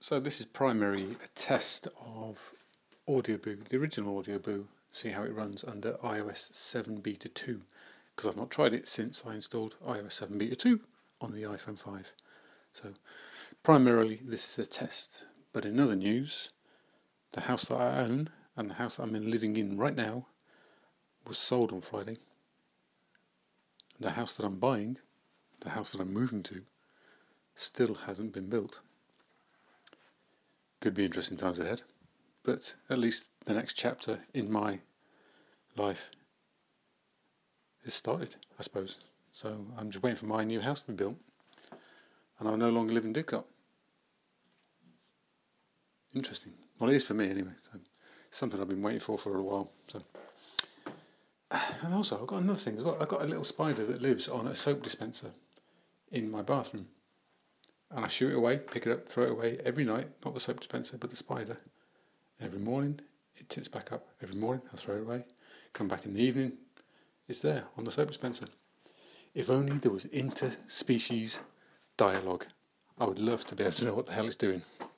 So this is primarily a test of Audioboo, the original Audioboo, see how it runs under iOS 7 Beta 2, because I've not tried it since I installed iOS 7 Beta 2 on the iPhone 5. So primarily this is a test. But in other news, the house that I own and the house that I'm living in right now was sold on Friday. The house that I'm buying, the house that I'm moving to, still hasn't been built. Could be interesting times ahead, but at least the next chapter in my life is started, I suppose. So I'm just waiting for my new house to be built, and I no longer live in Didcot. Interesting. Well, it is for me anyway. So it's something I've been waiting for a while. So, and also I've got another thing. I've got a little spider that lives on a soap dispenser in my bathroom. And I shoot it away, pick it up, throw it away every night, not the soap dispenser, but the spider. Every morning, it tips back up. Every morning, I throw it away. Come back in the evening, it's there on the soap dispenser. If only there was interspecies dialogue. I would love to be able to know what the hell it's doing.